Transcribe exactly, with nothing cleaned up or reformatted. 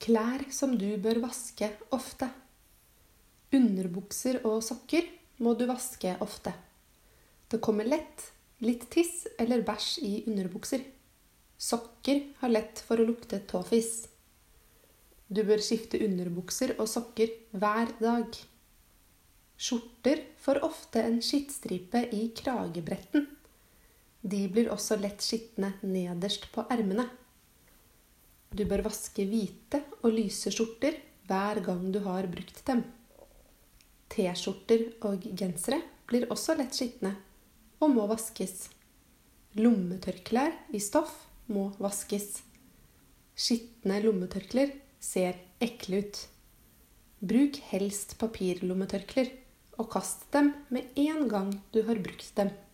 Klær som du bør vaske ofte. Underbukser og sokker må du vaske ofte. Det kommer lett litt tiss eller bæsj i underbukser. Sokker har lett for å lukte tåfis. Du bør skifte underbukser og sokker hver dag. Skjorter får ofte en skittstripe i kragebretten. De blir også lett skittende nederst på ermene. Du bør vaske hvite og lyse skjorter hver gang du har brukt dem. T-skjorter og gensere blir også lett skittende og må vaskes. Lommetørklær i stoff må vaskes. Skittende lommetørkler ser ekle ut. Bruk helst papirlommetørkler og kast dem med en gang du har brukt dem.